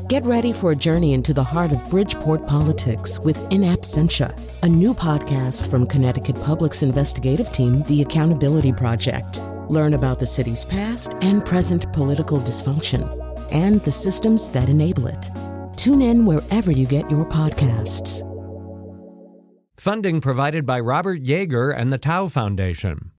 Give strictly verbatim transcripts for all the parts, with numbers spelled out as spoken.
Get ready for a journey into the heart of Bridgeport politics with In Absentia, a new podcast from Connecticut Public's investigative team, The Accountability Project. Learn about the city's past and present political dysfunction and the systems that enable it. Tune in wherever you get your podcasts. Funding provided by Robert Yeager and the Tao Foundation.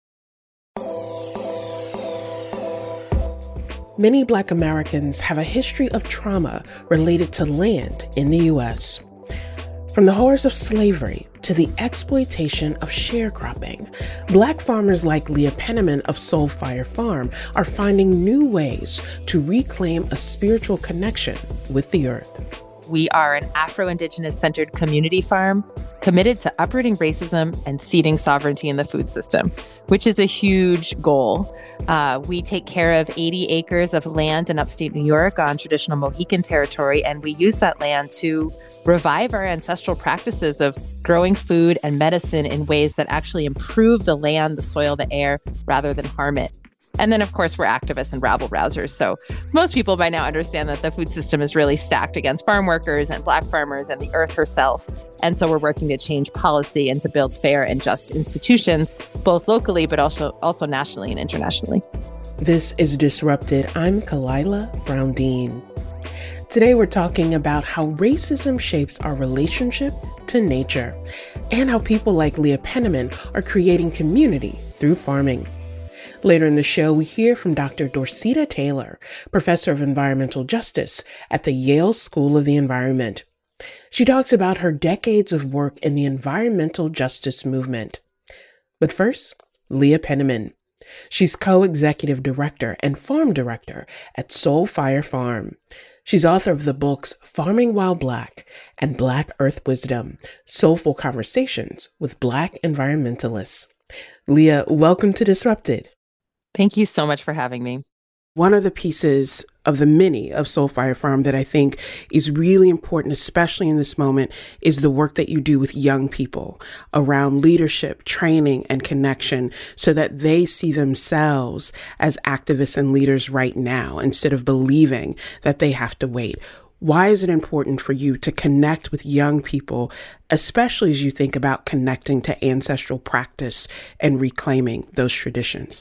Many Black Americans have a history of trauma related to land in the U S. From the horrors of slavery to the exploitation of sharecropping, Black farmers like Leah Penniman of Soulfire Farm are finding new ways to reclaim a spiritual connection with the earth. We are an Afro-Indigenous centered community farm committed to uprooting racism and seeding sovereignty in the food system, which is a huge goal. Uh, we take care of eighty acres of land in upstate New York on traditional Mohican territory, and we use that land to revive our ancestral practices of growing food and medicine in ways that actually improve the land, the soil, the air, rather than harm it. And then, of course, we're activists and rabble-rousers. So most people by now understand that the food system is really stacked against farm workers and Black farmers and the earth herself. And so we're working to change policy and to build fair and just institutions, both locally, but also, also nationally and internationally. This is Disrupted. I'm Kalila Brown-Dean. Today, we're talking about how racism shapes our relationship to nature and how people like Leah Penniman are creating community through farming. Later in the show, we hear from Doctor Dorceta Taylor, professor of environmental justice at the Yale School of the Environment. She talks about her decades of work in the environmental justice movement. But first, Leah Penniman. She's co-executive director and farm director at Soulfire Farm. She's author of the books Farming While Black and Black Earth Wisdom, Soulful Conversations with Black Environmentalists. Leah, welcome to Disrupted. Thank you so much for having me. One of the pieces of the many of Soulfire Farm that I think is really important, especially in this moment, is the work that you do with young people around leadership, training, and connection so that they see themselves as activists and leaders right now instead of believing that they have to wait. Why is it important for you to connect with young people, especially as you think about connecting to ancestral practice and reclaiming those traditions?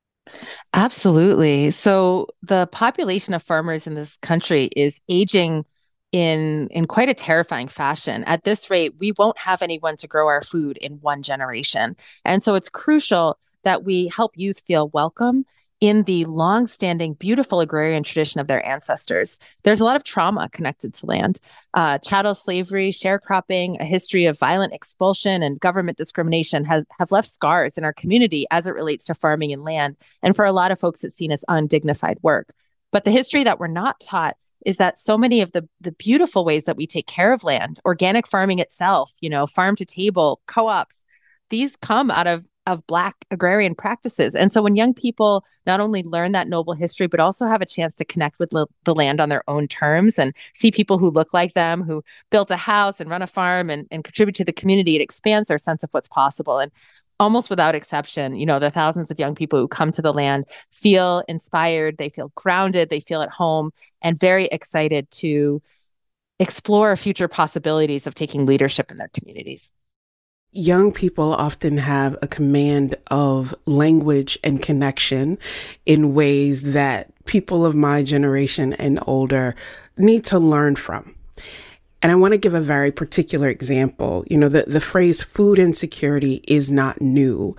Absolutely. So the population of farmers in this country is aging in in quite a terrifying fashion. At this rate, we won't have anyone to grow our food in one generation. And so it's crucial that we help youth feel welcome in the longstanding, beautiful agrarian tradition of their ancestors. There's a lot of trauma connected to land. Uh, chattel slavery, sharecropping, a history of violent expulsion and government discrimination have, have left scars in our community as it relates to farming and land. And for a lot of folks, it's seen as undignified work. But the history that we're not taught is that so many of the, the beautiful ways that we take care of land, organic farming itself, you know, farm to table, co-ops, these come out of of Black agrarian practices. And so when young people not only learn that noble history, but also have a chance to connect with l- the land on their own terms and see people who look like them, who built a house and run a farm and, and contribute to the community, it expands their sense of what's possible. And almost without exception, you know, the thousands of young people who come to the land feel inspired, they feel grounded, they feel at home, and very excited to explore future possibilities of taking leadership in their communities. Young people often have a command of language and connection in ways that people of my generation and older need to learn from. And I want to give a very particular example. You know, the, the phrase food insecurity is not new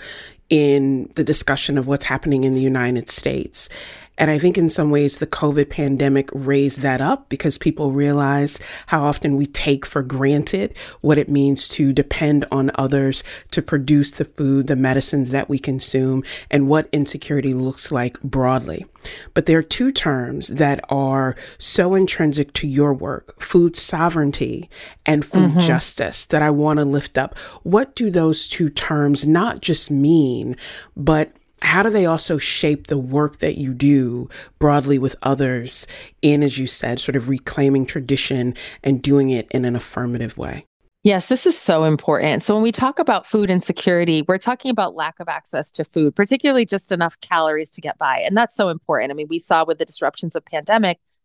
in the discussion of what's happening in the United States. And I think in some ways the COVID pandemic raised that up because people realized how often we take for granted what it means to depend on others to produce the food, the medicines that we consume, and what insecurity looks like broadly. But there are two terms that are so intrinsic to your work, food sovereignty and food mm-hmm. justice, that I want to lift up. What do those two terms not just mean, but how do they also shape the work that you do broadly with others in, as you said, sort of reclaiming tradition and doing it in an affirmative way? Yes, this is so important. So when we talk about food insecurity, we're talking about lack of access to food, particularly just enough calories to get by. And that's so important. I mean, we saw with the disruptions of pandemic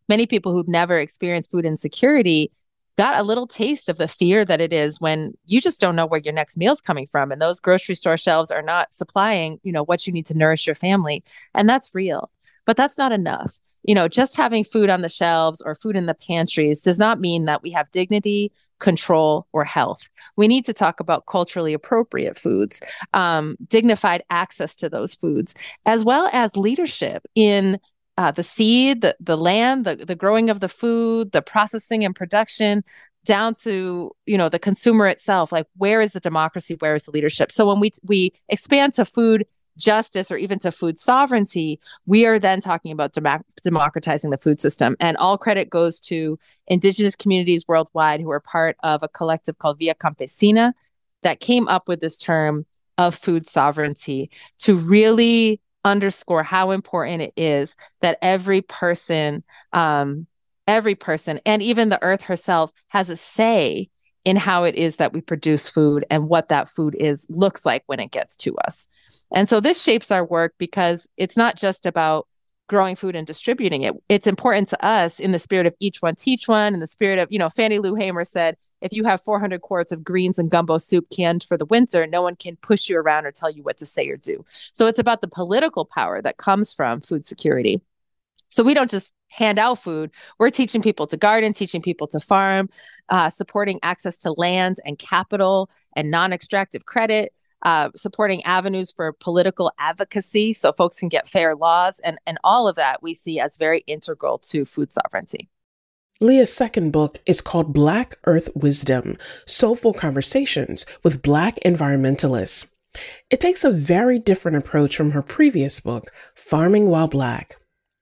many people who'd never experienced food insecurity got a little taste of the fear that it is when you just don't know where your next meal's coming from. And those grocery store shelves are not supplying, you know, what you need to nourish your family. And that's real. But that's not enough. You know, just having food on the shelves or food in the pantries does not mean that we have dignity, control, or health. We need to talk about culturally appropriate foods, um, dignified access to those foods, as well as leadership in uh, the seed, the, the land, the, the growing of the food, the processing and production, down to, you know, the consumer itself. Like, where is the democracy? Where is the leadership? So when we we expand to food justice or even to food sovereignty, we are then talking about dem- democratizing the food system. And all credit goes to Indigenous communities worldwide who are part of a collective called Via Campesina that came up with this term of food sovereignty to really underscore how important it is that every person, um, every person, and even the earth herself has a say in how it is that we produce food and what that food is looks like when it gets to us. And so this shapes our work because it's not just about growing food and distributing it. It's important to us in the spirit of each one teach one, in the spirit of, you know, Fannie Lou Hamer said, if you have four hundred quarts of greens and gumbo soup canned for the winter, no one can push you around or tell you what to say or do. So it's about the political power that comes from food security. So we don't just hand out food. We're teaching people to garden, teaching people to farm, uh, supporting access to land and capital and non-extractive credit, uh, supporting avenues for political advocacy so folks can get fair laws. And, and all of that we see as very integral to food sovereignty. Leah's second book is called Black Earth Wisdom, Soulful Conversations with Black Environmentalists. It takes a very different approach from her previous book, Farming While Black.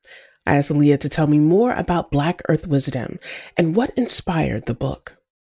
I asked Leah to tell me more about Black Earth Wisdom and what inspired the book.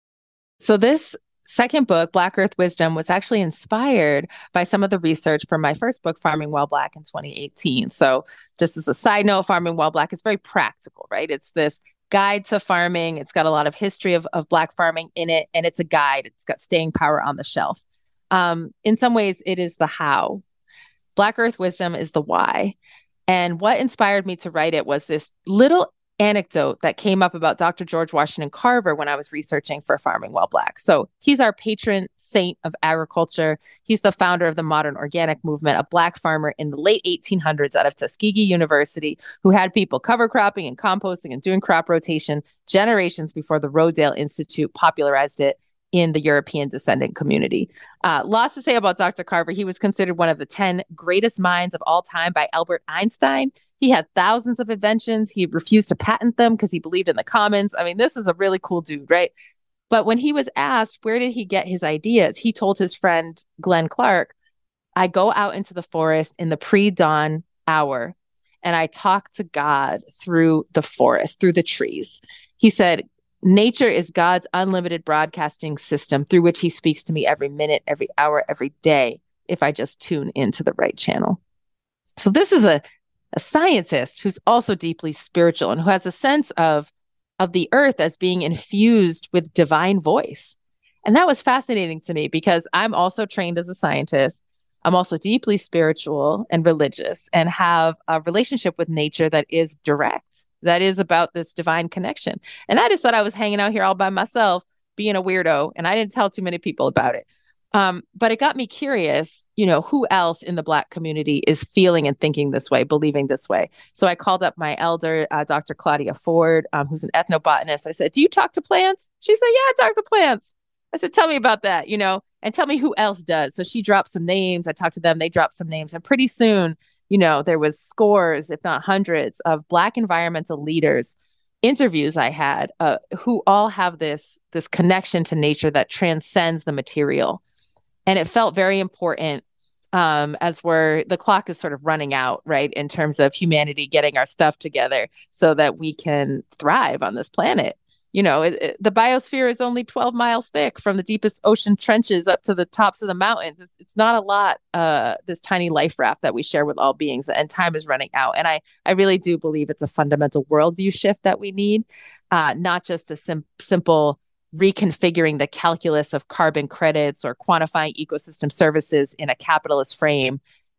So this second book, Black Earth Wisdom, was actually inspired by some of the research from my first book, Farming While Black, in twenty eighteen. So just as a side note, Farming While Black is very practical, right? It's this guide to farming. It's got a lot of history of, of Black farming in it, and it's a guide. It's got staying power on the shelf. Um, in some ways, it is the how. Black Earth Wisdom is the why. And what inspired me to write it was this little anecdote that came up about Doctor George Washington Carver when I was researching for Farming While Black. So he's our patron saint of agriculture. He's the founder of the modern organic movement, a Black farmer in the late eighteen hundreds out of Tuskegee University, who had people cover cropping and composting and doing crop rotation generations before the Rodale Institute popularized it in the European descendant community. Uh, lots to say about Doctor Carver. He was considered one of the ten greatest minds of all time by Albert Einstein. He had thousands of inventions. He refused to patent them because he believed in the commons. I mean, this is a really cool dude, right? But when he was asked, where did he get his ideas? He told his friend, Glenn Clark, I go out into the forest in the pre-dawn hour and I talk to God through the forest, through the trees. He said, nature is God's unlimited broadcasting system through which he speaks to me every minute, every hour, every day, if I just tune into the right channel. So this is a, a scientist who's also deeply spiritual and who has a sense of, of the earth as being infused with divine voice. And that was fascinating to me because I'm also trained as a scientist. I'm also deeply spiritual and religious and have a relationship with nature that is direct, that is about this divine connection. And I just thought I was hanging out here all by myself, being a weirdo, and I didn't tell too many people about it. Um, but it got me curious, you know, who else in the Black community is feeling and thinking this way, believing this way. So I called up my elder, uh, Doctor Claudia Ford, um, who's an ethnobotanist. I said, do you talk to plants? She said, yeah, I talk to plants. I said, tell me about that, you know, and tell me who else does. So she dropped some names. I talked to them. They dropped some names. And pretty soon, you know, there was scores, if not hundreds, of Black environmental leaders, interviews I had, uh, who all have this, this connection to nature that transcends the material. And it felt very important um, as we're, the clock is sort of running out, right, in terms of humanity getting our stuff together so that we can thrive on this planet. You know, it, it, the biosphere is only twelve miles thick from the deepest ocean trenches up to the tops of the mountains. It's, it's not a lot, uh, this tiny life raft that we share with all beings, and time is running out. And I, I really do believe it's a fundamental worldview shift that we need, uh, not just a sim- simple reconfiguring the calculus of carbon credits or quantifying ecosystem services in a capitalist frame.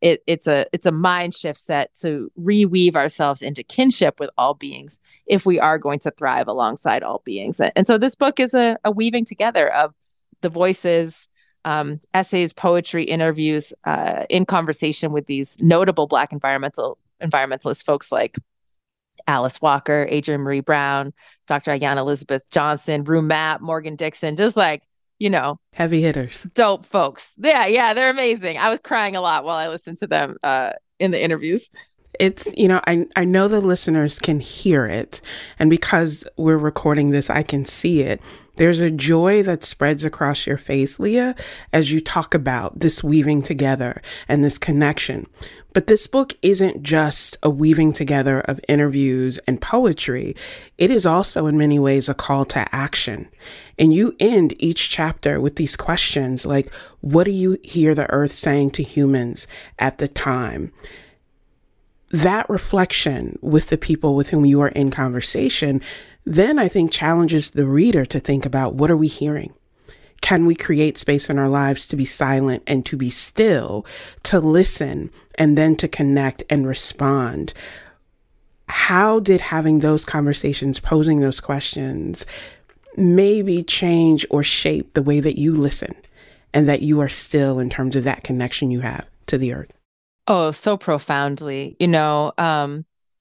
it, it's a it's a mind shift set to reweave ourselves into kinship with all beings if we are going to thrive alongside all beings. And so this book is a, a weaving together of the voices, um, essays, poetry, interviews, uh, in conversation with these notable Black environmental environmentalist folks like Alice Walker, Adrienne Maree Brown, Doctor Ayanna Elizabeth Johnson, Rue Mapp, Morgan Dixon, just like, you know, heavy hitters, dope folks. Yeah, yeah, they're amazing. I was crying a lot while I listened to them uh, in the interviews. It's, you know, I I know the listeners can hear it. And because we're recording this, I can see it. There's a joy that spreads across your face, Leah, as you talk about this weaving together and this connection. But this book isn't just a weaving together of interviews and poetry. It is also in many ways a call to action. And you end each chapter with these questions like, what do you hear the earth saying to humans at the time? That reflection with the people with whom you are in conversation then I think challenges the reader to think about, what are we hearing? Can we create space in our lives to be silent and to be still, to listen, and then to connect and respond? How did having those conversations, posing those questions, maybe change or shape the way that you listen and that you are still in terms of that connection you have to the earth? Oh, so profoundly, you know, um,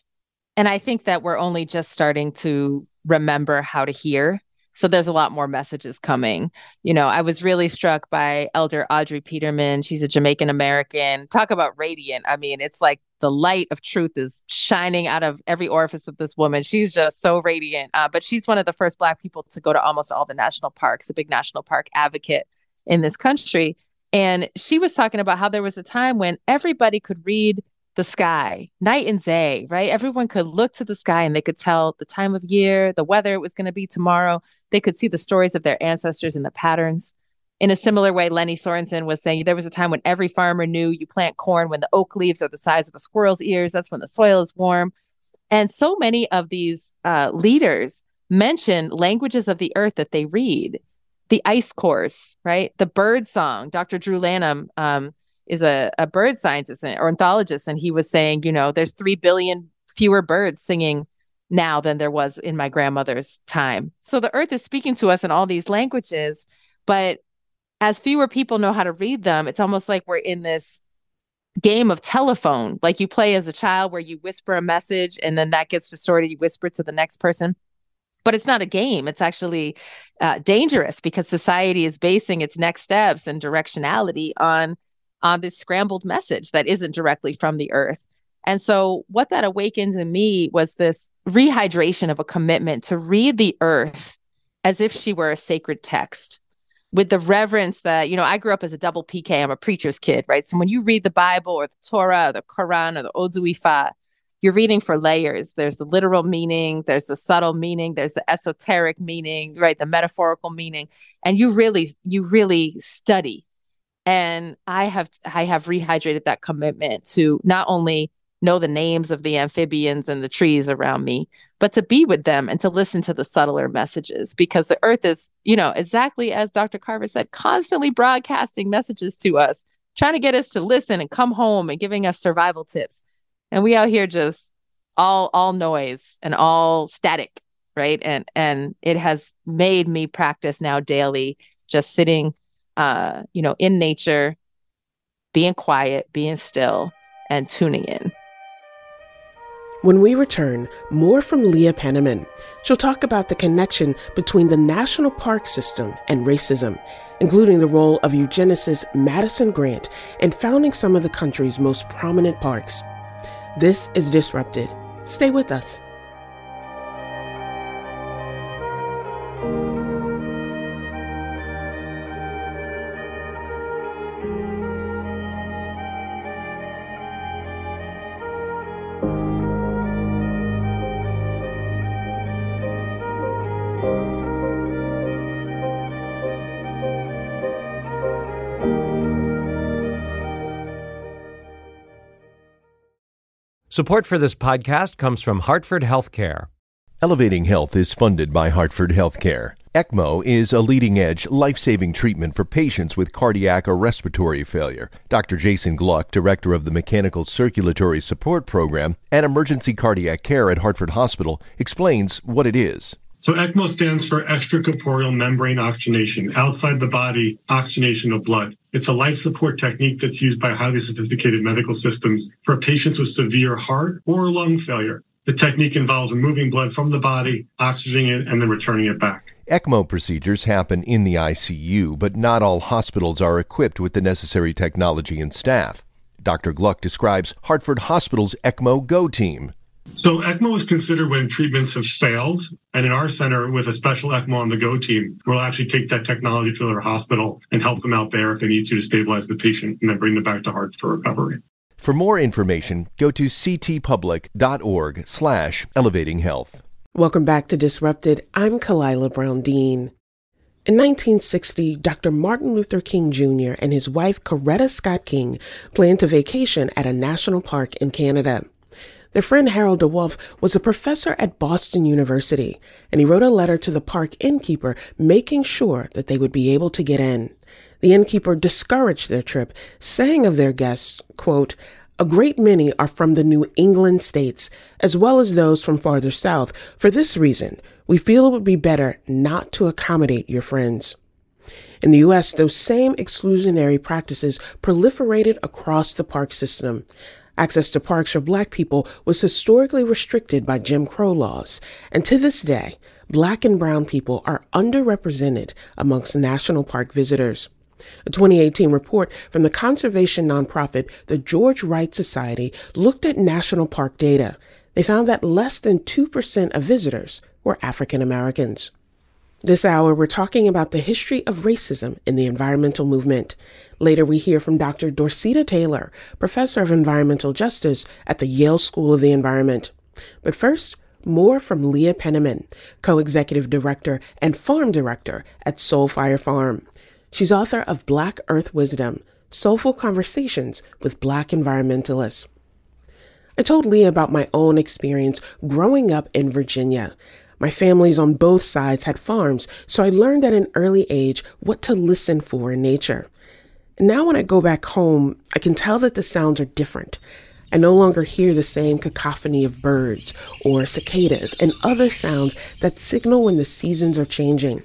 and I think that we're only just starting to remember how to hear. So there's a lot more messages coming. You know, I was really struck by Elder Audrey Peterman. She's a Jamaican American. Talk about radiant. I mean, it's like the light of truth is shining out of every orifice of this woman. She's just so radiant. Uh, but she's one of the first Black people to go to almost all the national parks, a big national park advocate in this country. And she was talking about how there was a time when everybody could read the sky night and day, right? Everyone could look to the sky and they could tell the time of year, the weather it was going to be tomorrow. They could see the stories of their ancestors and the patterns. In a similar way, Lenny Sorensen was saying there was a time when every farmer knew you plant corn when the oak leaves are the size of a squirrel's ears. That's when the soil is warm. And so many of these uh, leaders mention languages of the earth that they read. The ice course, right? The bird song. Doctor Drew Lanham, um, is a, a bird scientist or ornithologist. And he was saying, you know, there's three billion fewer birds singing now than there was in my grandmother's time. So the earth is speaking to us in all these languages, but as fewer people know how to read them, it's almost like we're in this game of telephone, like you play as a child where you whisper a message and then that gets distorted, you whisper to the next person. But it's not a game. It's actually uh, dangerous because society is basing its next steps and directionality on on this scrambled message that isn't directly from the earth. And so what that awakened in me was this rehydration of a commitment to read the earth as if she were a sacred text with the reverence that, you know, I grew up as a double P K. I'm a preacher's kid, right? So when you read the Bible or the Torah or the Quran or the Odu Ifa, you're reading for layers. There's the literal meaning, there's the subtle meaning, there's the esoteric meaning, right? The metaphorical meaning. And you really, you really study. And I have I have rehydrated that commitment to not only know the names of the amphibians and the trees around me, but to be with them and to listen to the subtler messages, because the earth is, you know, exactly as Doctor Carver said, constantly broadcasting messages to us, trying to get us to listen and come home and giving us survival tips. And we out here just all all noise and all static, right? And and it has made me practice now daily, just sitting Uh, you know, in nature, being quiet, being still, and tuning in. When we return, more from Leah Penniman. She'll talk about the connection between the national park system and racism, including the role of eugenicist Madison Grant in founding some of the country's most prominent parks. This is Disrupted. Stay with us. Support for this podcast comes from Hartford Healthcare. Elevating Health is funded by Hartford Healthcare. ECMO is a leading-edge, life-saving treatment for patients with cardiac or respiratory failure. Doctor Jason Gluck, director of the Mechanical Circulatory Support Program and Emergency Cardiac Care at Hartford Hospital, explains what it is. So ECMO stands for extracorporeal membrane oxygenation, outside the body oxygenation of blood. It's a life support technique that's used by highly sophisticated medical systems for patients with severe heart or lung failure. The technique involves removing blood from the body, oxygenating it, and then returning it back. ECMO procedures happen in the I C U, but not all hospitals are equipped with the necessary technology and staff. Doctor Gluck describes Hartford Hospital's ECMO Go team. So ECMO is considered when treatments have failed. And in our center, with a special ECMO on the Go team, we'll actually take that technology to their hospital and help them out there if they need to to stabilize the patient and then bring them back to Hartford for recovery. For more information, go to ctpublic.org slash elevating health. Welcome back to Disrupted. I'm Kalila Brown Dean. In nineteen sixty, Doctor Martin Luther King Junior and his wife Coretta Scott King planned to vacation at a national park in Canada. Their friend Harold DeWolf was a professor at Boston University, and he wrote a letter to the park innkeeper making sure that they would be able to get in. The innkeeper discouraged their trip, saying of their guests, quote, "A great many are from the New England states, as well as those from farther south. For this reason, we feel it would be better not to accommodate your friends." In the U S, those same exclusionary practices proliferated across the park system. Access to parks for Black people was historically restricted by Jim Crow laws, and to this day, Black and brown people are underrepresented amongst national park visitors. A twenty eighteen report from the conservation nonprofit the George Wright Society looked at national park data. They found that less than two percent of visitors were African Americans. This hour, we're talking about the history of racism in the environmental movement. Later, we hear from Doctor Dorceta Taylor, professor of environmental justice at the Yale School of the Environment. But first, more from Leah Penniman, co-executive director and farm director at Soulfire Farm. She's author of Black Earth Wisdom, Soulful Conversations with Black Environmentalists. I told Leah about my own experience growing up in Virginia. My families on both sides had farms, so I learned at an early age what to listen for in nature. And now when I go back home, I can tell that the sounds are different. I no longer hear the same cacophony of birds or cicadas and other sounds that signal when the seasons are changing.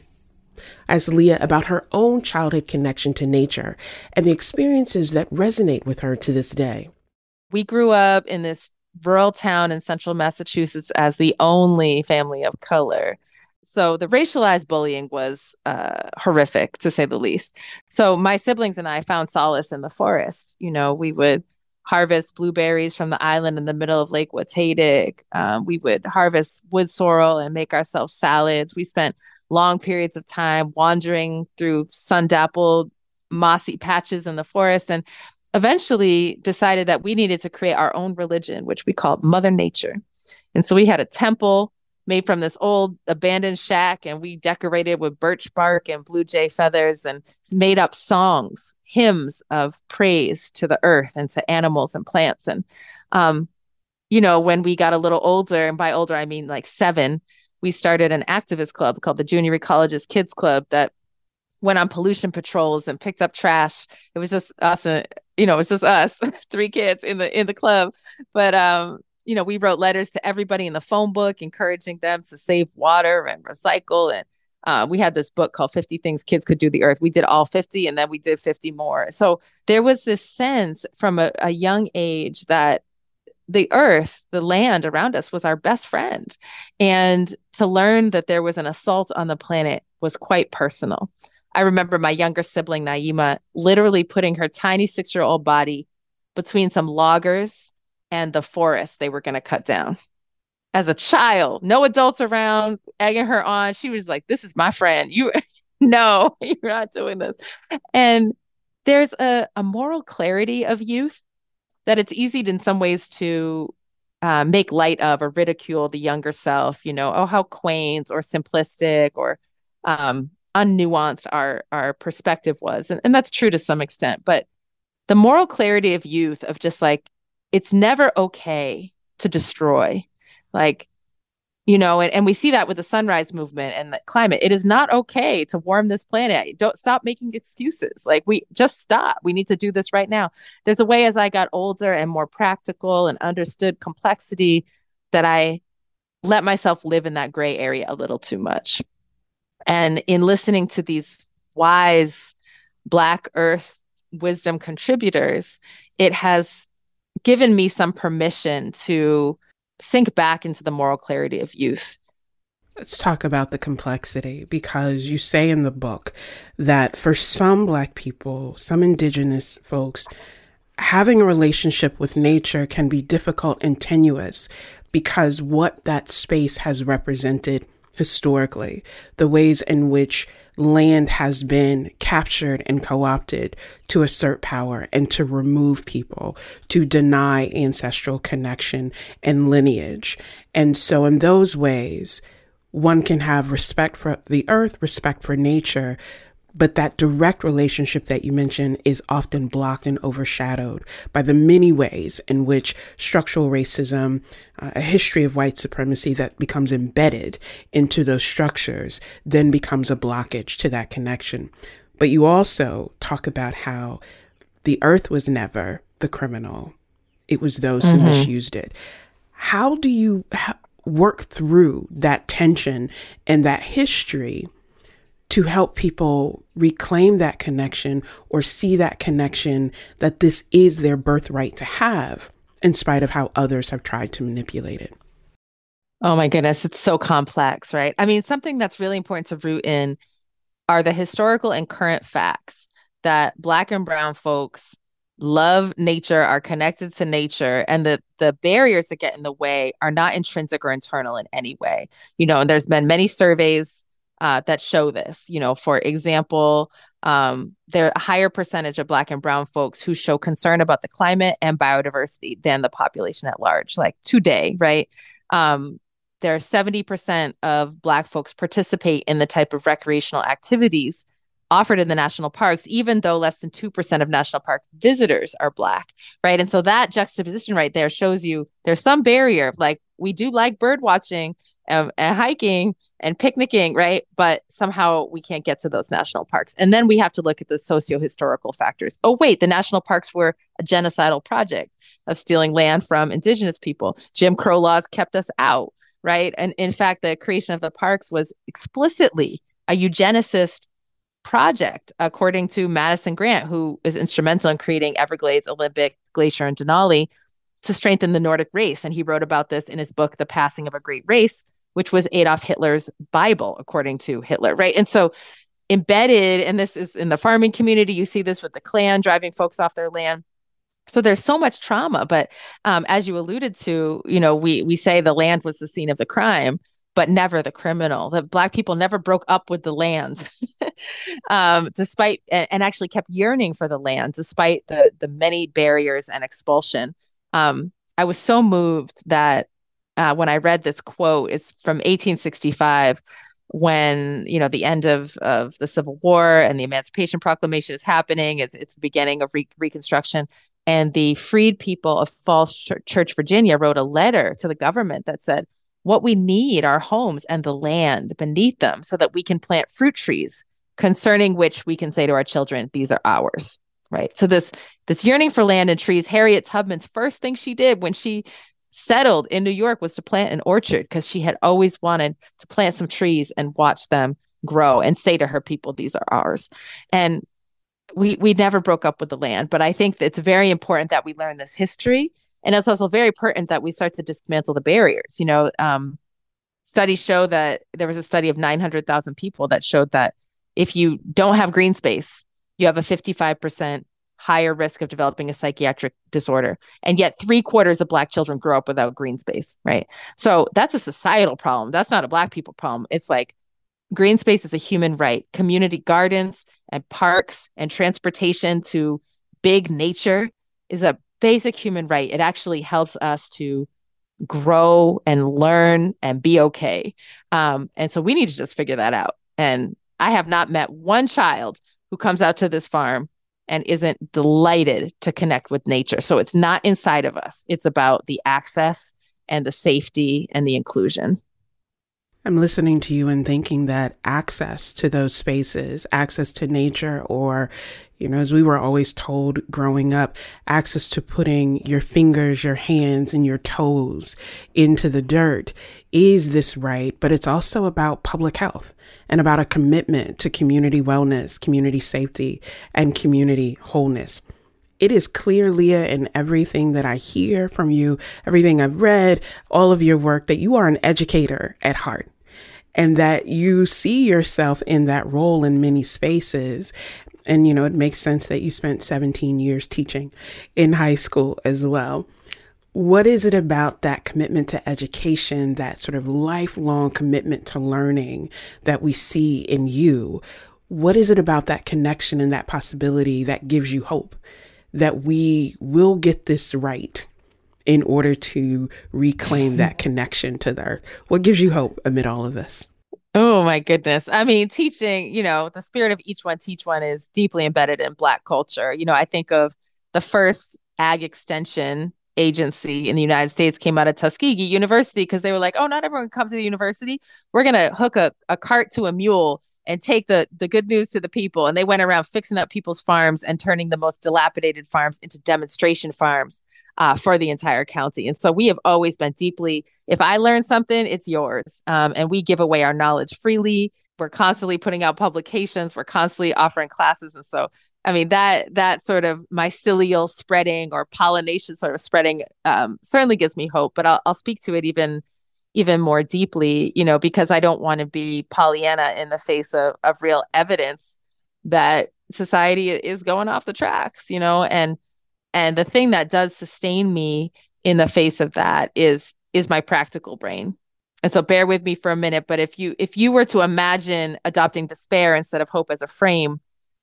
I asked Leah about her own childhood connection to nature and the experiences that resonate with her to this day. We grew up in this rural town in central Massachusetts as the only family of color. So the racialized bullying was uh, horrific, to say the least. So my siblings and I found solace in the forest. You know, we would harvest blueberries from the island in the middle of Lake Watatic. Um, we would harvest wood sorrel and make ourselves salads. We spent long periods of time wandering through sun-dappled, mossy patches in the forest, and eventually decided that we needed to create our own religion, which we called Mother Nature. And so we had a temple made from this old abandoned shack, and we decorated with birch bark and blue jay feathers and made up songs, hymns of praise to the earth and to animals and plants. And, um, you know, when we got a little older, and by older, I mean like seven, we started an activist club called the Junior Ecologist Kids Club that went on pollution patrols and picked up trash. It was just us, and, you know, it was just us, three kids in the in the club. But, um, you know, we wrote letters to everybody in the phone book, encouraging them to save water and recycle. And uh, we had this book called fifty Things Kids Could Do the Earth. We did all fifty, and then we did fifty more. So there was this sense from a, a young age that the earth, the land around us, was our best friend. And to learn that there was an assault on the planet was quite personal. I remember my younger sibling, Naima, literally putting her tiny six-year-old body between some loggers and the forest they were going to cut down. As a child, no adults around, egging her on. She was like, this is my friend. You, no, you're not doing this. And there's a, a moral clarity of youth that it's easy in some ways to uh, make light of or ridicule the younger self, you know, oh, how quaint or simplistic or um, unnuanced our, our perspective was. And, and that's true to some extent. But the moral clarity of youth of just like, it's never okay to destroy. Like, You know, and, and we see that with the sunrise movement and the climate. It is not okay to warm this planet. Don't stop making excuses. Like, we just stop. We need to do this right now. There's a way, as I got older and more practical and understood complexity, that I let myself live in that gray area a little too much. And in listening to these wise Black Earth wisdom contributors, it has given me some permission to sink back into the moral clarity of youth. Let's talk about the complexity, because you say in the book that for some Black people, some Indigenous folks, having a relationship with nature can be difficult and tenuous because what that space has represented historically, the ways in which land has been captured and co-opted to assert power and to remove people, to deny ancestral connection and lineage. And so in those ways, one can have respect for the earth, respect for nature, but that direct relationship that you mentioned is often blocked and overshadowed by the many ways in which structural racism, uh, a history of white supremacy that becomes embedded into those structures, then becomes a blockage to that connection. But you also talk about how the earth was never the criminal. It was those mm-hmm. who misused it. How do you ha- work through that tension and that history to help people reclaim that connection or see that connection, that this is their birthright to have, in spite of how others have tried to manipulate it? Oh my goodness, it's so complex, right? I mean, something that's really important to root in are the historical and current facts that Black and Brown folks love nature, are connected to nature, and the the barriers that get in the way are not intrinsic or internal in any way. You know, and there's been many surveys Uh, that show this. You know, for example, um, there are a higher percentage of Black and Brown folks who show concern about the climate and biodiversity than the population at large, like today, right? Um, there are seventy percent of Black folks participate in the type of recreational activities offered in the national parks, even though less than two percent of national park visitors are Black, right? And so that juxtaposition right there shows you there's some barrier. Like, we do like bird watching um, and hiking and picnicking, right? But somehow we can't get to those national parks. And then we have to look at the socio-historical factors. Oh, wait, the national parks were a genocidal project of stealing land from Indigenous people. Jim Crow laws kept us out, right? And in fact, the creation of the parks was explicitly a eugenicist project, according to Madison Grant, who is instrumental in creating Everglades, Olympic, Glacier, and Denali to strengthen the Nordic race. And he wrote about this in his book, The Passing of a Great Race, which was Adolf Hitler's Bible, according to Hitler, right? And so embedded, and this is in the farming community, you see this with the Klan driving folks off their land. So there's so much trauma. But um, as you alluded to, you know, we we say the land was the scene of the crime, but never the criminal. The Black people never broke up with the lands, um, despite, and, and actually kept yearning for the land, despite the the many barriers and expulsion. Um, I was so moved that uh, when I read this quote, it's from eighteen sixty-five, when, you know, the end of, of the Civil War and the Emancipation Proclamation is happening. It's, it's the beginning of re- Reconstruction. And the freed people of Falls Ch- Church, Virginia, wrote a letter to the government that said, what we need are homes and the land beneath them so that we can plant fruit trees, concerning which we can say to our children, these are ours, right? So this, this yearning for land and trees, Harriet Tubman's first thing she did when she settled in New York was to plant an orchard, because she had always wanted to plant some trees and watch them grow and say to her people, these are ours. And we we never broke up with the land. But I think that it's very important that we learn this history. And it's also very pertinent that we start to dismantle the barriers. You know, um, studies show that there was a study of nine hundred thousand people that showed that if you don't have green space, you have a fifty-five percent higher risk of developing a psychiatric disorder. And yet three quarters of Black children grow up without green space, right? So that's a societal problem. That's not a Black people problem. It's like green space is a human right. Community gardens and parks and transportation to big nature is a basic human right. It actually helps us to grow and learn and be okay. Um, and so we need to just figure that out. And I have not met one child who comes out to this farm and isn't delighted to connect with nature. So it's not inside of us. It's about the access and the safety and the inclusion. I'm listening to you and thinking that access to those spaces, access to nature, or, you know, as we were always told growing up, access to putting your fingers, your hands, and your toes into the dirt is this right, but it's also about public health and about a commitment to community wellness, community safety, and community wholeness. It is clear, Leah, in everything that I hear from you, everything I've read, all of your work, that you are an educator at heart and that you see yourself in that role in many spaces. And, you know, it makes sense that you spent seventeen years teaching in high school as well. What is it about that commitment to education, that sort of lifelong commitment to learning that we see in you? What is it about that connection and that possibility that gives you hope that we will get this right in order to reclaim that connection to the earth? What gives you hope amid all of this? Oh, my goodness. I mean, teaching, you know, the spirit of each one, teach one is deeply embedded in Black culture. You know, I think of the first ag extension agency in the United States came out of Tuskegee University because they were like, oh, not everyone comes to the university. We're going to hook a, a cart to a mule and take the, the good news to the people. And they went around fixing up people's farms and turning the most dilapidated farms into demonstration farms uh, for the entire county. And so we have always been deeply, if I learn something, it's yours. Um, and we give away our knowledge freely. We're constantly putting out publications. We're constantly offering classes. And so, I mean, that that sort of mycelial spreading or pollination sort of spreading um, certainly gives me hope. But I'll, I'll speak to it even even more deeply, you know, because I don't want to be Pollyanna in the face of, of real evidence that society is going off the tracks, you know, and and the thing that does sustain me in the face of that is is my practical brain. And so bear with me for a minute. But if you if you were to imagine adopting despair instead of hope as a frame,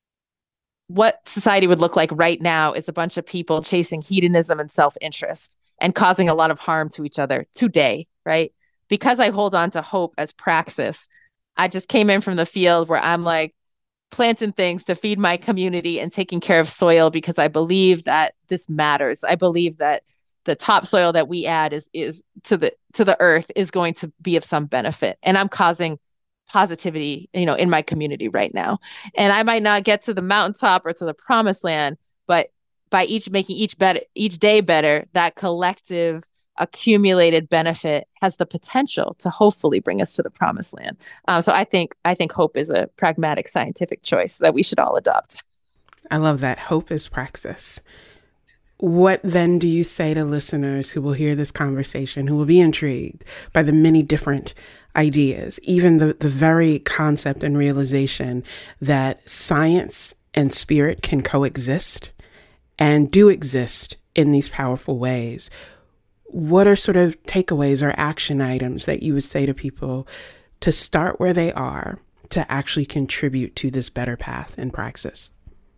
what society would look like right now is a bunch of people chasing hedonism and self-interest and causing a lot of harm to each other today, right? Because I hold on to hope as praxis, I just came in from the field where I'm like planting things to feed my community and taking care of soil because I believe that this matters. I believe that the topsoil that we add is is to the to the earth is going to be of some benefit. And I'm causing positivity, you know, in my community right now. And I might not get to the mountaintop or to the promised land, but by each making each better, each day better, that collective accumulated benefit has the potential to hopefully bring us to the promised land. Um, so I think I think hope is a pragmatic scientific choice that we should all adopt. I love that. Hope is praxis. What then do you say to listeners who will hear this conversation, who will be intrigued by the many different ideas, even the, the very concept and realization that science and spirit can coexist and do exist in these powerful ways? What are sort of takeaways or action items that you would say to people to start where they are to actually contribute to this better path in praxis?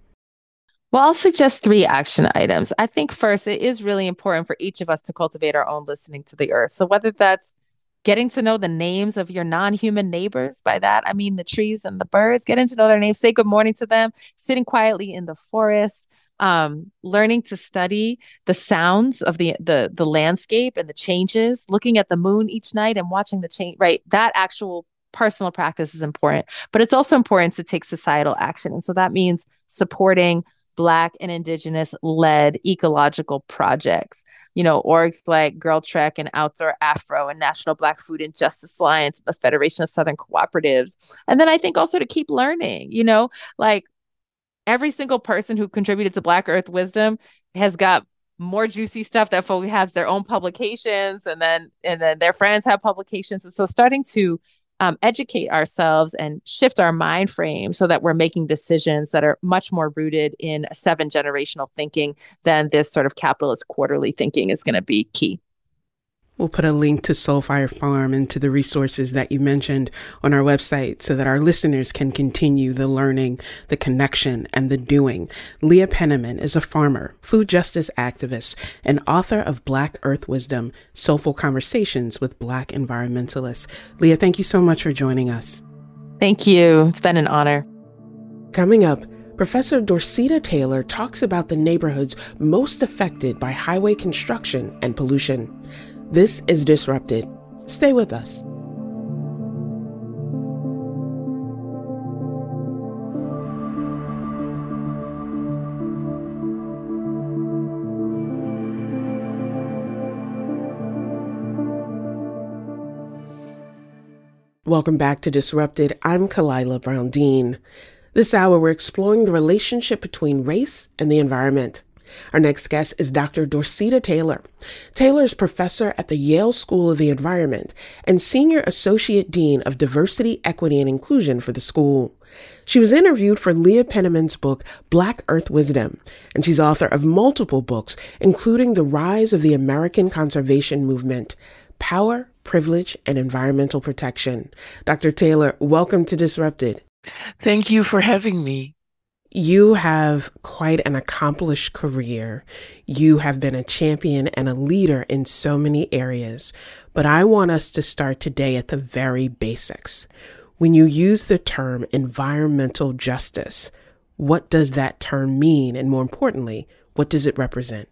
Well, I'll suggest three action items. I think first, it is really important for each of us to cultivate our own listening to the earth. So whether that's getting to know the names of your non-human neighbors, by that, I mean the trees and the birds, getting to know their names, say good morning to them, sitting quietly in the forest, um, learning to study the sounds of the, the, the landscape and the changes, looking at the moon each night and watching the change, right? That actual personal practice is important, but it's also important to take societal action. And so that means supporting Black and Indigenous led ecological projects, you know, orgs like Girl Trek and Outdoor Afro and National Black Food and Justice Alliance, the Federation of Southern Cooperatives. And then I think also to keep learning, you know, like every single person who contributed to Black Earth Wisdom has got more juicy stuff that folks have their own publications, and then and then their friends have publications. And so starting to Um, educate ourselves and shift our mind frame so that we're making decisions that are much more rooted in seven generational thinking than this sort of capitalist quarterly thinking is going to be key. We'll put a link to Soulfire Farm and to the resources that you mentioned on our website so that our listeners can continue the learning, the connection, and the doing. Leah Penniman is a farmer, food justice activist, and author of Black Earth Wisdom, Soulful Conversations with Black Environmentalists. Leah, thank you so much for joining us. Thank you. It's been an honor. Coming up, Professor Dorceta Taylor talks about the neighborhoods most affected by highway construction and pollution. This is Disrupted. Stay with us. Welcome back to Disrupted. I'm Kalila Brown Dean. This hour, we're exploring the relationship between race and the environment. Our next guest is Doctor Dorceta Taylor. Taylor is professor at the Yale School of the Environment and Senior Associate Dean of Diversity, Equity, and Inclusion for the school. She was interviewed for Leah Penniman's book, Black Earth Wisdom, and she's author of multiple books, including The Rise of the American Conservation Movement, Power, Privilege, and Environmental Protection. Doctor Taylor, welcome to Disrupted. Thank you for having me. You have quite an accomplished career. You have been a champion and a leader in so many areas, but I want us to start today at the very basics. When you use the term environmental justice, what does that term mean? And more importantly, what does it represent?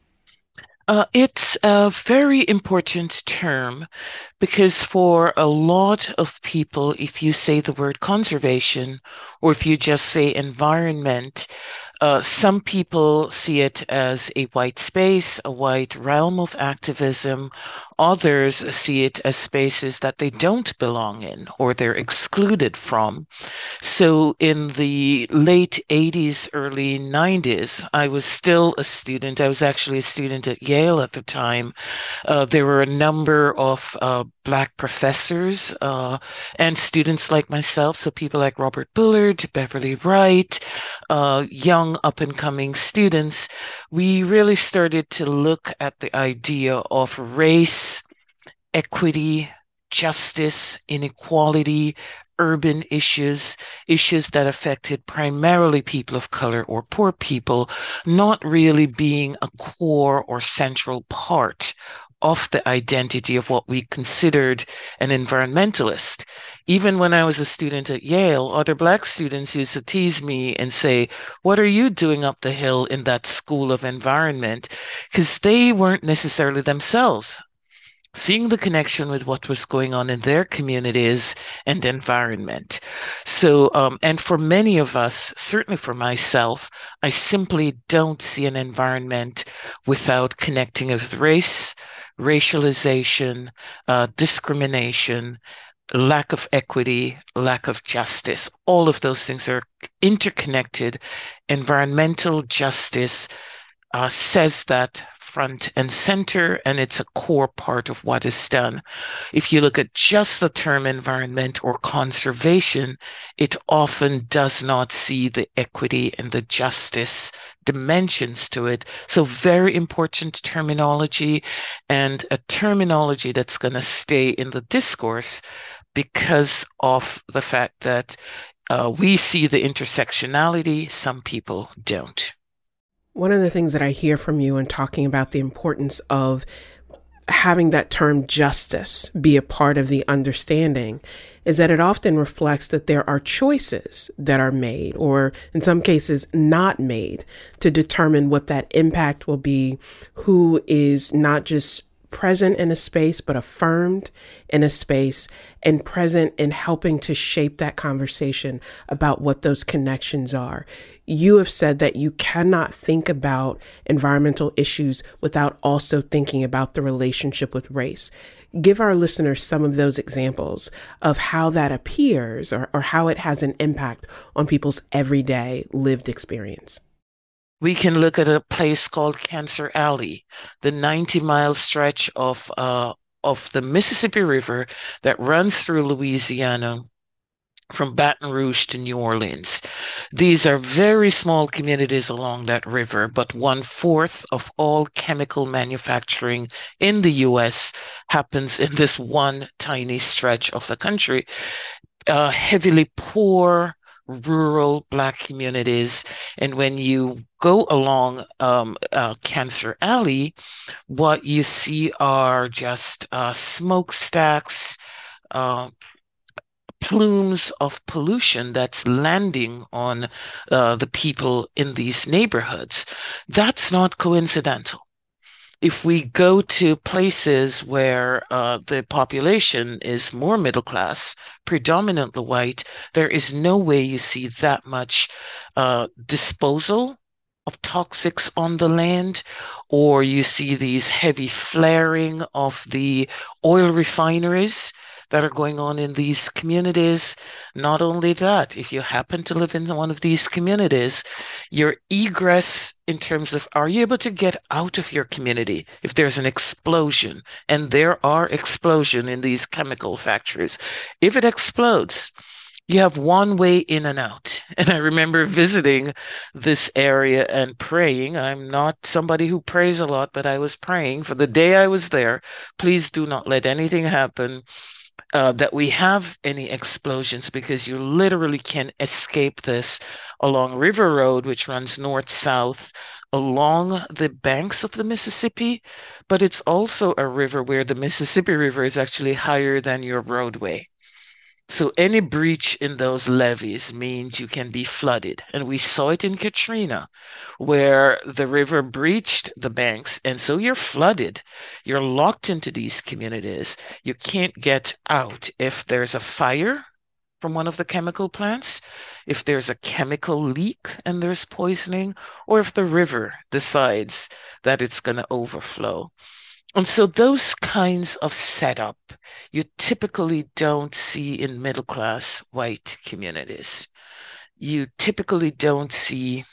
Uh, it's a very important term because for a lot of people, if you say the word conservation or if you just say environment, uh, some people see it as a white space, a white realm of activism. Others see it as spaces that they don't belong in or they're excluded from. So in the late eighties, early nineties, I was still a student. I was actually a student at Yale at the time. Uh, there were a number of uh, Black professors uh, and students like myself, so people like Robert Bullard, Beverly Wright, uh, young up-and-coming students. We really started to look at the idea of race, equity, justice, inequality, urban issues, issues that affected primarily people of color or poor people, not really being a core or central part of the identity of what we considered an environmentalist. Even when I was a student at Yale, other Black students used to tease me and say, "What are you doing up the hill in that school of environment?" Because they weren't necessarily themselves seeing the connection with what was going on in their communities and environment. So, um, and for many of us, certainly for myself, I simply don't see an environment without connecting with race, racialization, uh, discrimination, lack of equity, lack of justice. All of those things are interconnected. Environmental justice uh, says that front and center, and it's a core part of what is done. If you look at just the term environment or conservation, it often does not see the equity and the justice dimensions to it. So very important terminology, and a terminology that's going to stay in the discourse because of the fact that uh, we see the intersectionality, some people don't. One of the things that I hear from you in talking about the importance of having that term justice be a part of the understanding is that it often reflects that there are choices that are made, or in some cases not made, to determine what that impact will be, who is not just present in a space, but affirmed in a space and present in helping to shape that conversation about what those connections are. You have said that you cannot think about environmental issues without also thinking about the relationship with race. Give our listeners some of those examples of how that appears or, or how it has an impact on people's everyday lived experience. We can look at a place called Cancer Alley, the ninety mile stretch of uh, of the Mississippi River that runs through Louisiana from Baton Rouge to New Orleans. These are very small communities along that river, but one fourth of all chemical manufacturing in the U S happens in this one tiny stretch of the country. Uh, heavily poor, rural Black communities. And when you go along um, uh, Cancer Alley, what you see are just uh, smokestacks, uh, plumes of pollution that's landing on uh, the people in these neighborhoods. That's not coincidental. If we go to places where uh, the population is more middle class, predominantly white, there is no way you see that much uh, disposal of toxics on the land, or you see these heavy flaring of the oil refineries that are going on in these communities. Not only that, if you happen to live in one of these communities, your egress in terms of, are you able to get out of your community if there's an explosion? And there are explosions in these chemical factories. If it explodes, you have one way in and out. And I remember visiting this area and praying. I'm not somebody who prays a lot, but I was praying for the day I was there. Please do not let anything happen uh, that we have any explosions, because you literally can escape this along River Road, which runs north-south along the banks of the Mississippi. But it's also a river where the Mississippi River is actually higher than your roadway. So any breach in those levees means you can be flooded. And we saw it in Katrina, where the river breached the banks. And so you're flooded. You're locked into these communities. You can't get out if there's a fire from one of the chemical plants, if there's a chemical leak and there's poisoning, or if the river decides that it's going to overflow. And so those kinds of setup you typically don't see in middle-class white communities. You typically don't see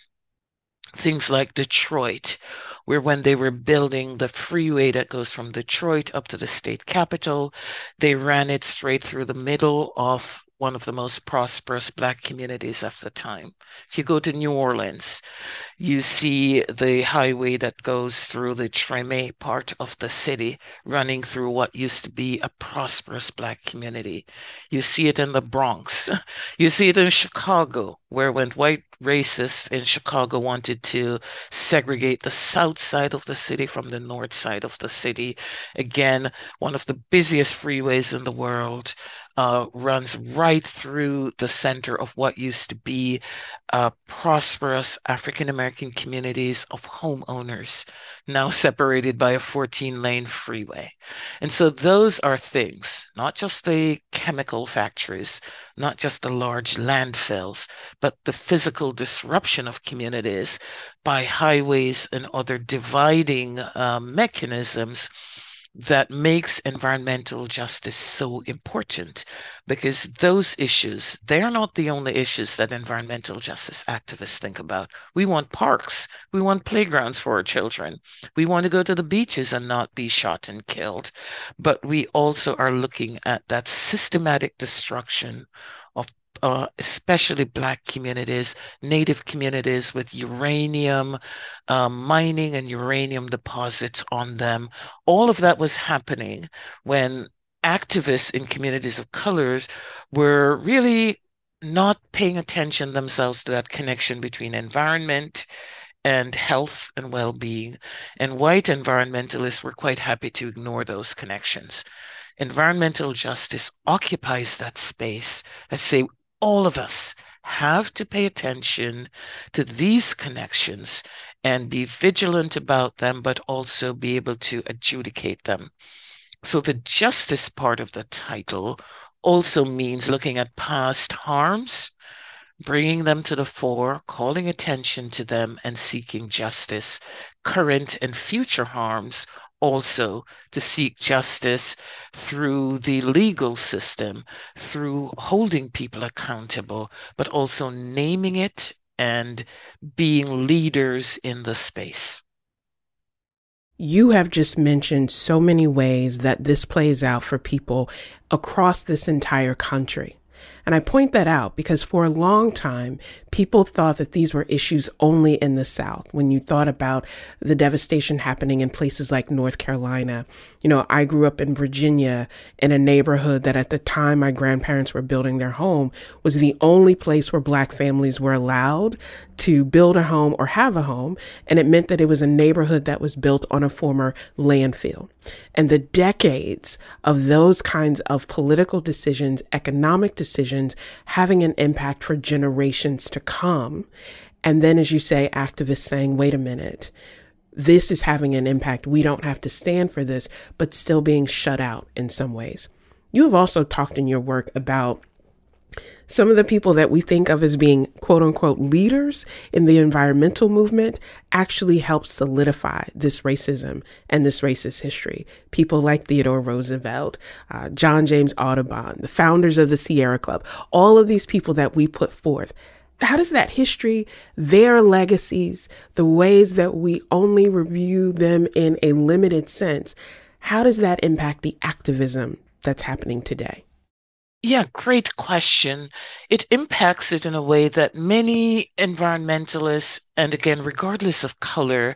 things like Detroit, where when they were building the freeway that goes from Detroit up to the state capitol, they ran it straight through the middle of one of the most prosperous Black communities of the time. If you go to New Orleans, you see the highway that goes through the Treme part of the city, running through what used to be a prosperous Black community. You see it in the Bronx. You see it in Chicago, where when white racists in Chicago wanted to segregate the south side of the city from the north side of the city. Again, one of the busiest freeways in the world. Uh, runs right through the center of what used to be uh, prosperous African-American communities of homeowners, now separated by a fourteen-lane freeway. And so those are things, not just the chemical factories, not just the large landfills, but the physical disruption of communities by highways and other dividing uh, mechanisms that makes environmental justice so important, because those issues, they're not the only issues that environmental justice activists think about. We want parks. We want playgrounds for our children. We want to go to the beaches and not be shot and killed. But we also are looking at that systematic destruction of Uh, especially Black communities, Native communities with uranium uh, mining and uranium deposits on them. All of that was happening when activists in communities of colors were really not paying attention themselves to that connection between environment and health and well-being. And white environmentalists were quite happy to ignore those connections. Environmental justice occupies that space and say, all of us have to pay attention to these connections and be vigilant about them, but also be able to adjudicate them. So the justice part of the title also means looking at past harms, bringing them to the fore, calling attention to them, and seeking justice. Current and future harms also to seek justice through the legal system, through holding people accountable, but also naming it and being leaders in the space. You have just mentioned so many ways that this plays out for people across this entire country. And I point that out because for a long time, people thought that these were issues only in the South. When you thought about the devastation happening in places like North Carolina, you know, I grew up in Virginia in a neighborhood that at the time my grandparents were building their home was the only place where Black families were allowed to build a home or have a home. And it meant that it was a neighborhood that was built on a former landfill. And the decades of those kinds of political decisions, economic decisions, having an impact for generations to come. And then, as you say, activists saying, wait a minute, this is having an impact. We don't have to stand for this, but still being shut out in some ways. You have also talked in your work about Some of the people that we think of as being quote unquote leaders in the environmental movement actually helped solidify this racism and this racist history. People like Theodore Roosevelt, uh, John James Audubon, the founders of the Sierra Club, all of these people that we put forth. How does that history, their legacies, the ways that we only review them in a limited sense, how does that impact the activism that's happening today? Yeah, great question. It impacts it in a way that many environmentalists, and again, regardless of color,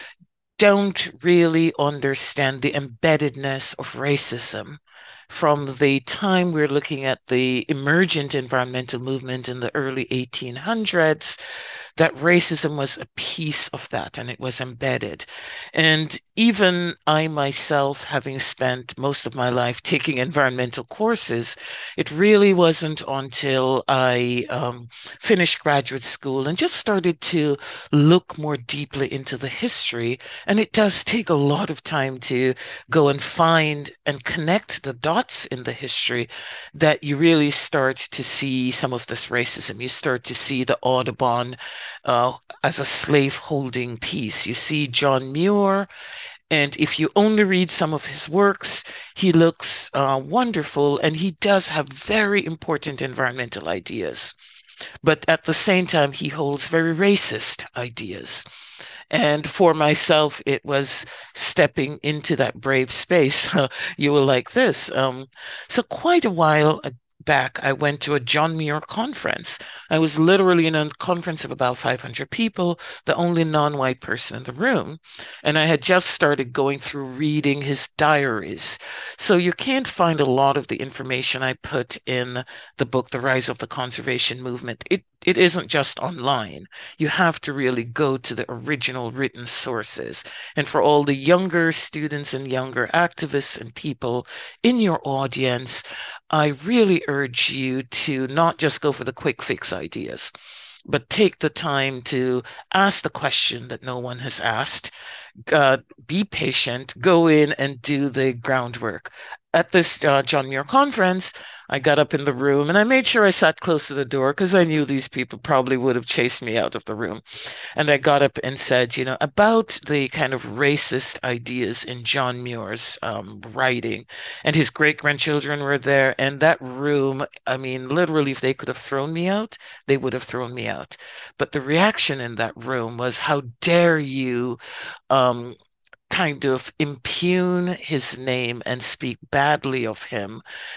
don't really understand the embeddedness of racism. From the time we're looking at the emergent environmental movement in the early eighteen hundreds, that racism was a piece of that and it was embedded. And even I myself, having spent most of my life taking environmental courses, it really wasn't until I um, finished graduate school and just started to look more deeply into the history. And it does take a lot of time to go and find and connect the dots in the history that you really start to see some of this racism. You start to see the Audubon Uh, as a slave-holding piece. You see John Muir, and if you only read some of his works, he looks uh, wonderful, and he does have very important environmental ideas. But at the same time, he holds very racist ideas. And for myself, it was stepping into that brave space. You will like this. Um, so quite a while back, I went to a John Muir conference. I was literally in a conference of about five hundred people, the only non-white person in the room. And I had just started going through reading his diaries. So you can't find a lot of the information I put in the book, The Rise of the Conservation Movement. It It isn't just online. You have to really go to the original written sources. And for all the younger students and younger activists and people in your audience, I really urge you to not just go for the quick fix ideas, but take the time to ask the question that no one has asked. Uh, be patient, go in and do the groundwork. At this uh, John Muir conference, I got up in the room and I made sure I sat close to the door because I knew these people probably would have chased me out of the room. And I got up and said, you know, about the kind of racist ideas in John Muir's um, writing. And his great-grandchildren were there. And that room, I mean, literally, if they could have thrown me out, they would have thrown me out. But the reaction in that room was, how dare you um, kind of impugn his name and speak badly of him.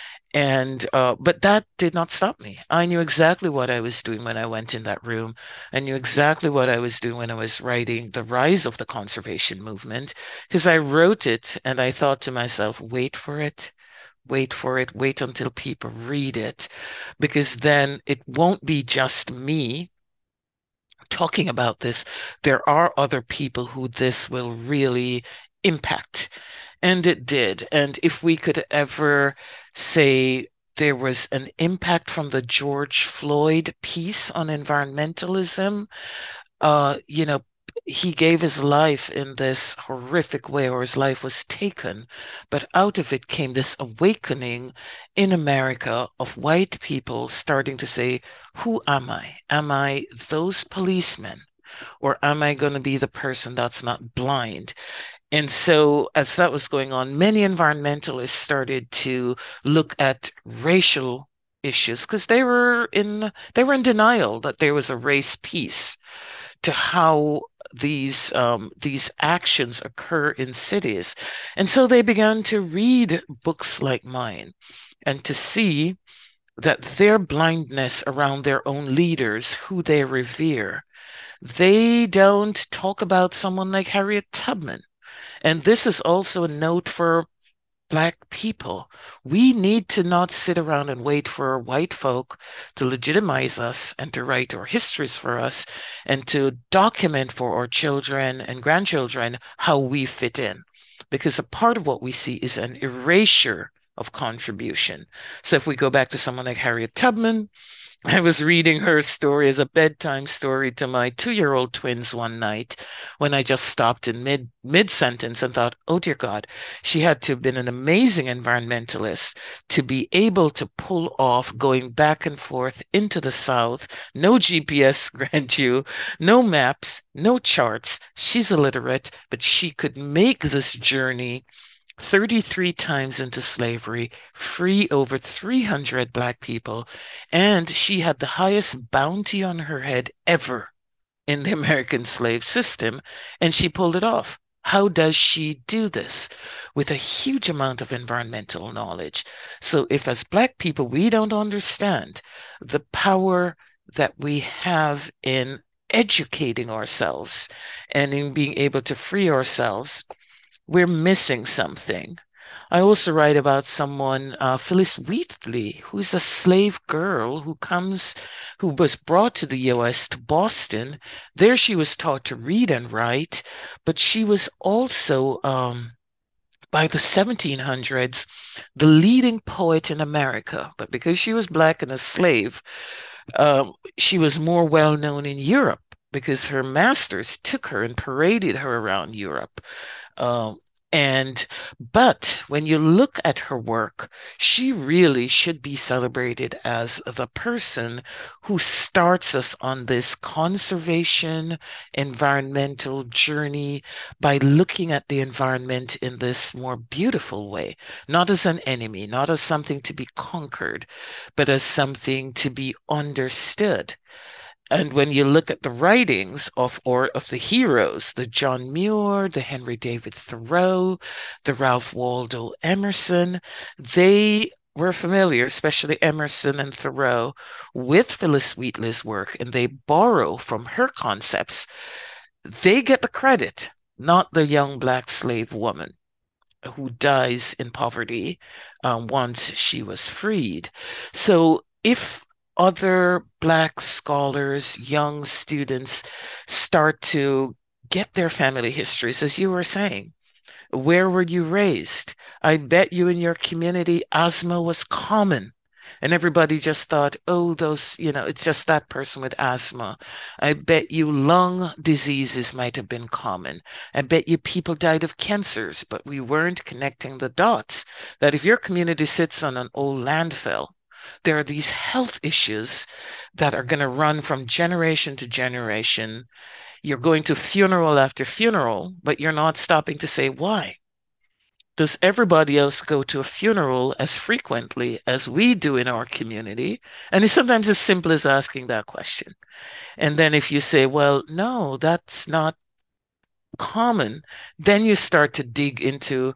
And uh, but that did not stop me. I knew exactly what I was doing when I went in that room. I knew exactly what I was doing when I was writing The Rise of the Conservation Movement, because I wrote it and I thought to myself, wait for it, wait for it, wait until people read it, because then it won't be just me talking about this. There are other people who this will really impact. And it did. And if we could ever say there was an impact from the George Floyd piece on environmentalism, uh, you know, he gave his life in this horrific way, or his life was taken. But out of it came this awakening in America of white people starting to say, who am I? Am I those policemen? Or am I going to be the person that's not blind? And so as that was going on, many environmentalists started to look at racial issues because they were in they were in denial that there was a race piece to how these um, these actions occur in cities. And so they began to read books like mine and to see that their blindness around their own leaders, who they revere, they don't talk about someone like Harriet Tubman. And this is also a note for Black people. We need to not sit around and wait for white folk to legitimize us and to write our histories for us and to document for our children and grandchildren how we fit in. Because a part of what we see is an erasure of contribution. So if we go back to someone like Harriet Tubman, I was reading her story as a bedtime story to my two-year-old twins one night when I just stopped in mid mid-sentence and thought, oh dear God, she had to have been an amazing environmentalist to be able to pull off going back and forth into the South. No G P S, grant you, no maps, no charts. She's illiterate, but she could make this journey thirty-three times into slavery, free over three hundred Black people, and she had the highest bounty on her head ever in the American slave system, and she pulled it off. How does she do this? With a huge amount of environmental knowledge. So if as Black people we don't understand the power that we have in educating ourselves and in being able to free ourselves, we're missing something. I also write about someone, uh, Phyllis Wheatley, who's a slave girl who comes, who was brought to the U S to Boston. There she was taught to read and write, but she was also, um, by the seventeen hundreds, the leading poet in America. But because she was Black and a slave, um, she was more well known in Europe because her masters took her and paraded her around Europe. Um, and but when you look at her work, she really should be celebrated as the person who starts us on this conservation environmental journey by looking at the environment in this more beautiful way, not as an enemy, not as something to be conquered, but as something to be understood. And when you look at the writings of or of the heroes, the John Muir, the Henry David Thoreau, the Ralph Waldo Emerson, they were familiar, especially Emerson and Thoreau, with Phyllis Wheatley's work, and they borrow from her concepts. They get the credit, not the young Black slave woman who dies in poverty um, once she was freed. So if other Black scholars, young students start to get their family histories, as you were saying, where were you raised? I bet you in your community, asthma was common. And everybody just thought, oh, those, you know, it's just that person with asthma. I bet you lung diseases might have been common. I bet you people died of cancers, but we weren't connecting the dots. That if your community sits on an old landfill, there are these health issues that are going to run from generation to generation. You're going to funeral after funeral, but you're not stopping to say why. Does everybody else go to a funeral as frequently as we do in our community? And it's sometimes as simple as asking that question. And then if you say, well, no, that's not common, then you start to dig into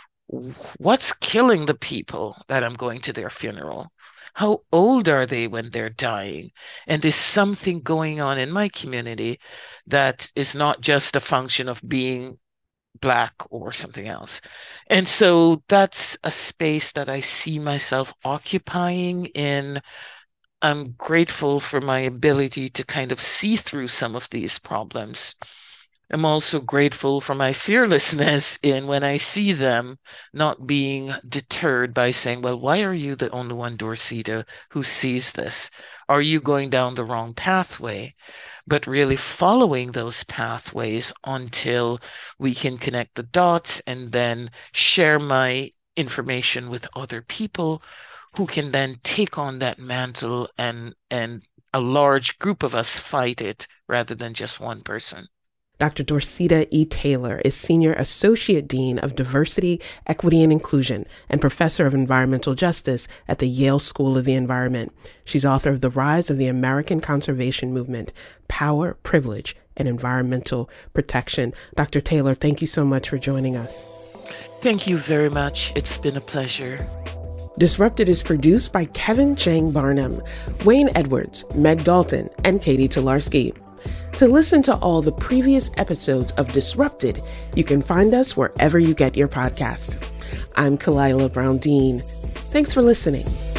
what's killing the people that I'm going to their funeral. How old are they when they're dying? And there's something going on in my community that is not just a function of being Black or something else. And so that's a space that I see myself occupying in. I'm grateful for my ability to kind of see through some of these problems. I'm also grateful for my fearlessness in when I see them not being deterred by saying, well, why are you the only one, Dorcita, who sees this? Are you going down the wrong pathway? But really following those pathways until we can connect the dots and then share my information with other people who can then take on that mantle and, and a large group of us fight it rather than just one person. Doctor Dorcita E. Taylor is Senior Associate Dean of Diversity, Equity, and Inclusion and Professor of Environmental Justice at the Yale School of the Environment. She's author of The Rise of the American Conservation Movement, Power, Privilege, and Environmental Protection. Doctor Taylor, thank you so much for joining us. Thank you very much. It's been a pleasure. Disrupted is produced by Kevin Chang Barnum, Wayne Edwards, Meg Dalton, and Katie Tolarski. To listen to all the previous episodes of Disrupted, you can find us wherever you get your podcasts. I'm Kalila Brown Dean. Thanks for listening.